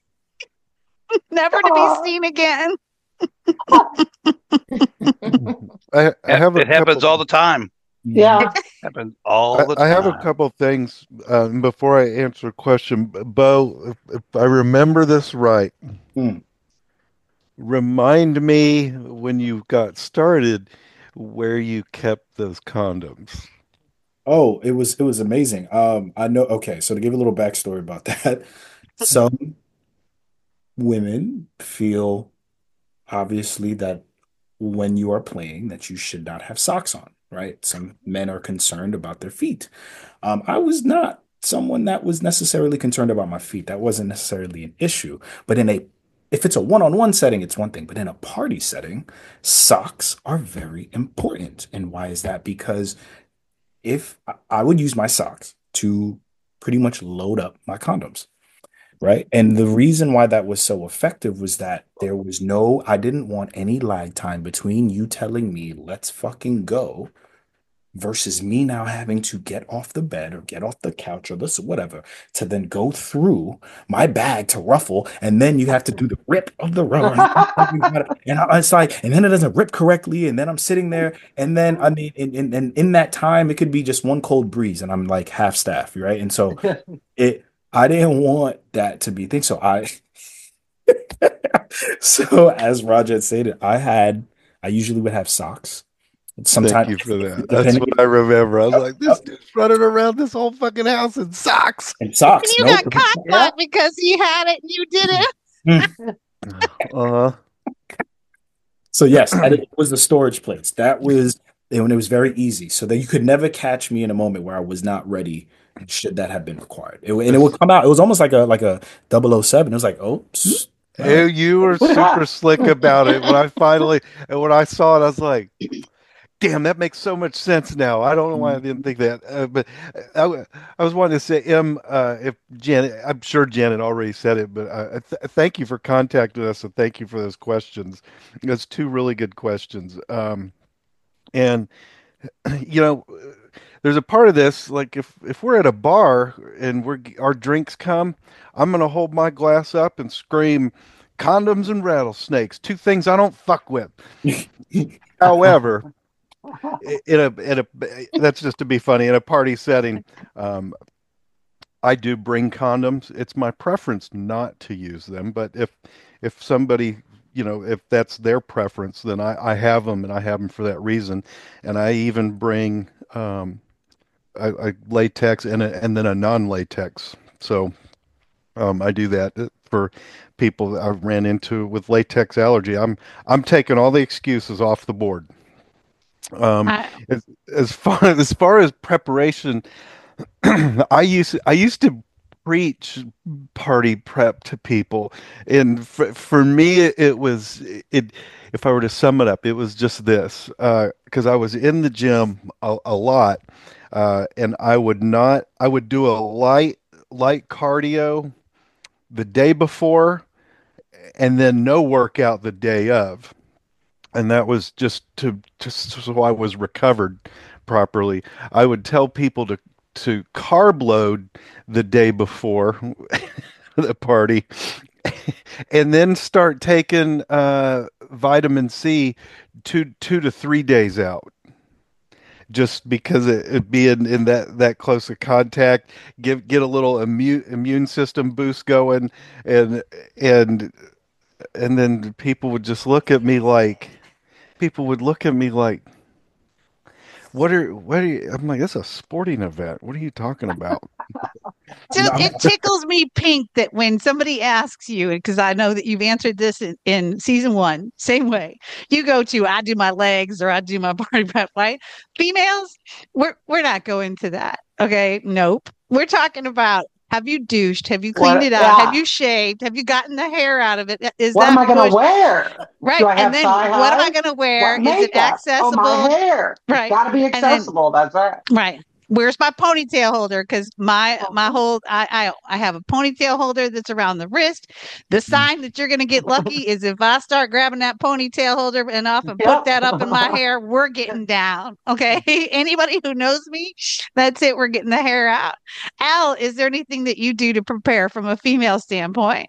Never to be Oh, seen again. I, I have a It happens couple. all the time. yeah. Happens all I, the I have a time. couple things um, before I answer a question. Bo, if, if I remember this right, Mm. remind me when you got started where you kept those condoms. Oh, it was it was amazing. Um, I know. Okay, so to give a little backstory about that, some women feel obviously that when you are playing that you should not have socks on, right? Some men are concerned about their feet. Um, I was not someone that was necessarily concerned about my feet. That wasn't necessarily an issue. But in a if it's a one-on-one setting, it's one thing. But in a party setting, socks are very important. And why is that? Because if I I would use my socks to pretty much load up my condoms, right? And the reason why that was so effective was that there was no, I didn't want any lag time between you telling me, let's fucking go, versus me now having to get off the bed or get off the couch or this whatever to then go through my bag to ruffle, and then you have to do the rip of the rubber, and I, it's like, and then it doesn't rip correctly, and then I'm sitting there, and then I mean, in, in, in, in that time, it could be just one cold breeze, and I'm like half staff, right? And so it, I didn't want that to be a thing, so I, so as Roger had stated, I had, I usually would have socks. Sometimes, thank you for that. That's what I remember. I was like, this dude's running around this whole fucking house in socks. In socks. You nope. got caught yeah. because he had it and you didn't. uh-huh. So yes, that was the storage place. That was when it was very easy. So that you could never catch me in a moment where I was not ready. Should that have been required? It, and it would come out. It was almost like a like a double oh seven. It was like, oh. Hey, you were super slick about it. When I finally, and when I saw it, I was like, damn, that makes so much sense now. I don't know why I didn't think that. Uh, but I, I was wanting to say, Em, uh, if Janet, I'm sure Janet already said it, but uh, th- thank you for contacting us and thank you for those questions. That's two really good questions. Um, and, you know, there's a part of this, like if, if we're at a bar and we're our drinks come, I'm going to hold my glass up and scream, condoms and rattlesnakes, two things I don't fuck with. However, in a in a that's just to be funny, in a party setting, um, I do bring condoms. It's my preference not to use them, but if if somebody, you know, if that's their preference, then I, I have them, and I have them for that reason. And I even bring um, a, a latex and a, and then a non-latex. So um, I do that for people that I ran into with latex allergy. I'm I'm taking all the excuses off the board. Um, I, as, as far as far as preparation, I used I used to preach party prep to people, and for, for me it, it was it. If I were to sum it up, it was just this: because uh, I was in the gym a, a lot, uh, and I would not. I would do a light light cardio the day before, and then no workout the day of. And that was just to just so I was recovered properly. I would tell people to to carb load the day before the party, and then start taking uh, vitamin C two two to three days out. Just because it, it being in that, that close of contact, give get a little immune immune system boost going, and and and then people would just look at me like. People would look at me like, "What are what are you?" I'm like, "That's a sporting event. What are you talking about?" So it tickles me pink that when somebody asks you, because I know that you've answered this in, in season one, same way you go to, I do my legs or I do my party prep, right? Females, we're we're not going to that. Okay, nope. We're talking about. Have you douched? Have you cleaned what, it out? Yeah. Have you shaved? Have you gotten the hair out of it? Is what that am I going to wear? Right. And then what am I going to wear? Is it accessible? Oh, my hair. Right. Got to be accessible. Then, that's right. Right. Where's my ponytail holder? Because my my whole I, I I have a ponytail holder that's around the wrist. The sign that you're going to get lucky is if I start grabbing that ponytail holder and off and yep. put that up in my hair, we're getting down. Okay. Anybody who knows me, that's it. We're getting the hair out. Al, is there anything that you do to prepare from a female standpoint?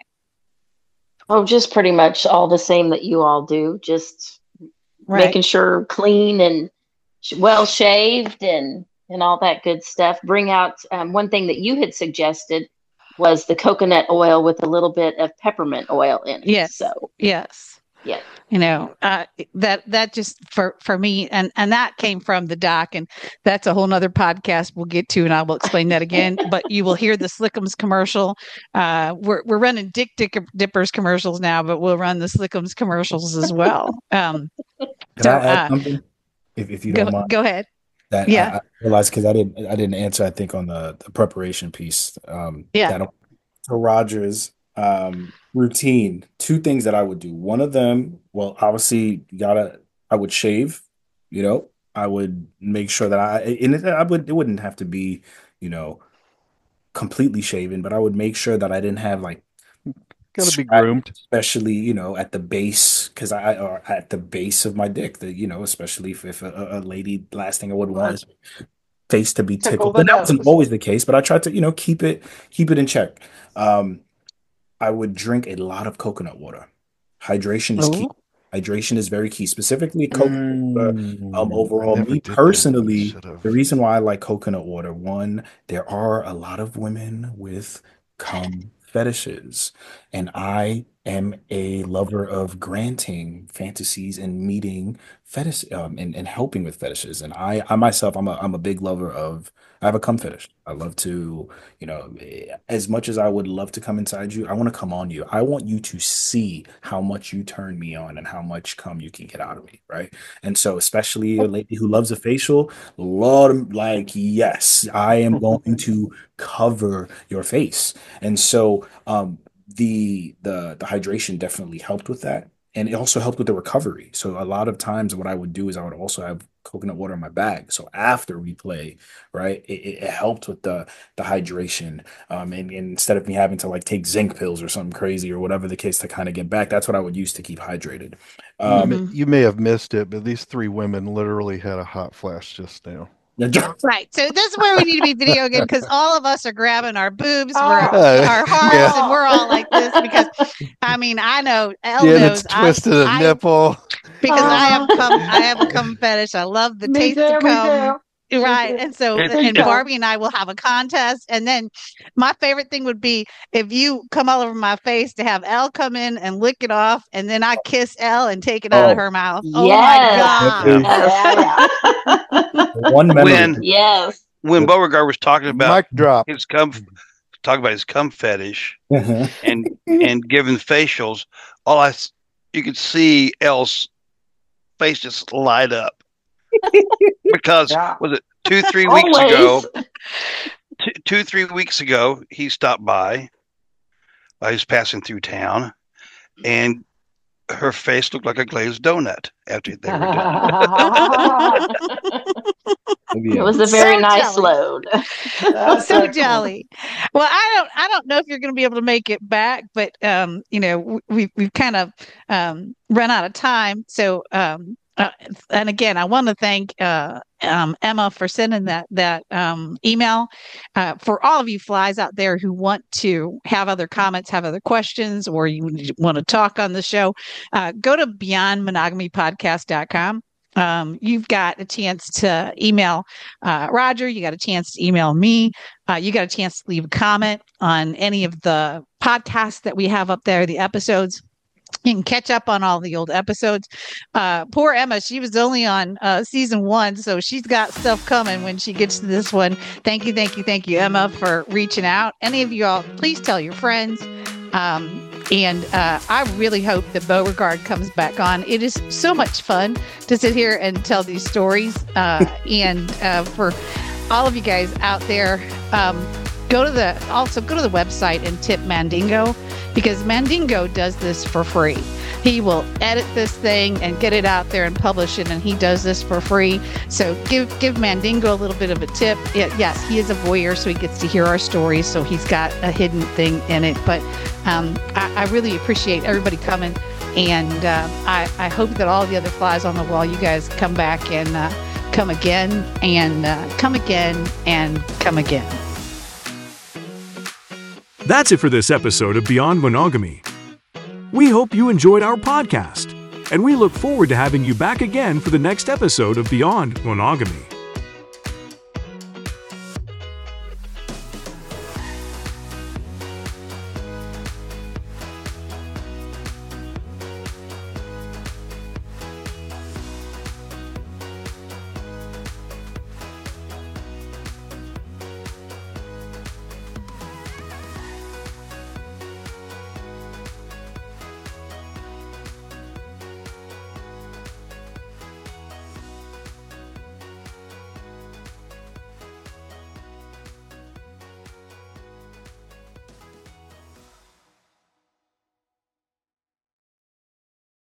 Oh, just pretty much all the same that you all do. Just right. making sure clean and well shaved and. and all that good stuff. Bring out um, one thing that you had suggested was the coconut oil with a little bit of peppermint oil in it. Yes. So yes. Yeah. You know, uh, that that just for, for me, and, and that came from the doc, and that's a whole nother podcast we'll get to, and I will explain that again. But you will hear the Slickums commercial. Uh, we're we're running Dick Dick Dippers commercials now, but we'll run the Slickums commercials as well. Um, Can so, I add uh, something? If, if you don't go, mind. Go ahead. that Yeah. I, I realized because I didn't I didn't answer, I think, on the, the preparation piece. Um, Yeah. that to Roger's um routine, two things that I would do. One of them, well, obviously you gotta I would shave, you know, I would make sure that I and it, I would it wouldn't have to be, you know, completely shaven, but I would make sure that I didn't have like Got to be scrap, groomed. especially, you know, at the base, because I or at the base of my dick, that, you know, especially if, if a, a lady, last thing I would want is face to be Tickle tickled. the But that wasn't nose. always the case, but I tried to, you know, keep it keep it in check. Um, I would drink a lot of coconut water. Hydration is key. Oh. Hydration is very key, specifically coconut water. Um, Mm, I overall, never me did that. personally, Should have. the reason why I like coconut water, one, there are a lot of women with cum fetishes, and I am a lover of granting fantasies and meeting fetish, um, and, and helping with fetishes. And I, I myself, I'm a, I'm a big lover of, I have a cum fetish. I love to, you know, eh, as much as I would love to come inside you, I want to come on you. I want you to see how much you turn me on and how much cum you can get out of me, right? And so, especially a lady who loves a facial, Lord, like, yes, I am going to cover your face. And so, um, the the the hydration definitely helped with that. And it also helped with the recovery. So a lot of times what I would do is I would also have coconut water in my bag. So after we play, right, it, it it helped with the the hydration. Um, and, and instead of me having to like take zinc pills or something crazy or whatever the case to kind of get back, that's what I would use to keep hydrated. You Um, may, Mhm. you may have missed it, but these three women literally had a hot flash just now. Right. So this is where we need to be video again, because all of us are grabbing our boobs, we're, Oh. our hearts, Yeah. and we're all like this because, I mean, I know Elle Janet's knows I, twisted a I nipple. because I have Uh-huh. cum, I have a cum fetish. I love the Me taste too, of me cum. too. Right. Me too. And so, It's- and it's- Barbie and I will have a contest. And then my favorite thing would be if you come all over my face to have Elle come in and lick it off. And then I kiss Elle and take it out of Oh. her mouth. Oh my Yes. God. Yes. One memory. When Yes. when Beauregard was talking about Mic drop. his cum, talking about his cum fetish Uh-huh. and and giving facials, all I s- you could see Elle's face just light up because Yeah. was it two three weeks Always. ago? Two, two three weeks ago, he stopped by. I was passing through town, and her face looked like a glazed donut after they were done. It was a very So nice jelly. load. That's So excellent. jelly. Well, I don't I don't know if you're going to be able to make it back, but um, you know, w- we we've kind of um run out of time. So um uh, and again, I want to thank uh um Emma for sending that that um email. Uh, for all of you flies out there who want to have other comments, have other questions, or you want to talk on the show, uh, go to beyond monogamy podcast dot com. Um, you've got a chance to email uh, Roger. You got a chance to email me. Uh, you got a chance to leave a comment on any of the podcasts that we have up there, the episodes. You can catch up on all the old episodes. Uh, poor Emma, she was only on uh, season one, so she's got stuff coming when she gets to this one. Thank you, thank you, thank you, Emma, for reaching out. Any of you all, please tell your friends. Um, and uh, I really hope that Beauregard comes back on. It is so much fun to sit here and tell these stories. Uh, and uh, for all of you guys out there, um, go to the also go to the website and tip Mandingo, because Mandingo does this for free. He will edit this thing and get it out there and publish it, and he does this for free. So give give Mandingo a little bit of a tip. It, yes, he is a voyeur, so he gets to hear our stories. So he's got a hidden thing in it. But um, I, I really appreciate everybody coming, and uh, I, I hope that all the other flies on the wall, you guys come back and uh, come again and uh, come again and come again. That's it for this episode of Beyond Monogamy. We hope you enjoyed our podcast, and we look forward to having you back again for the next episode of Beyond Monogamy.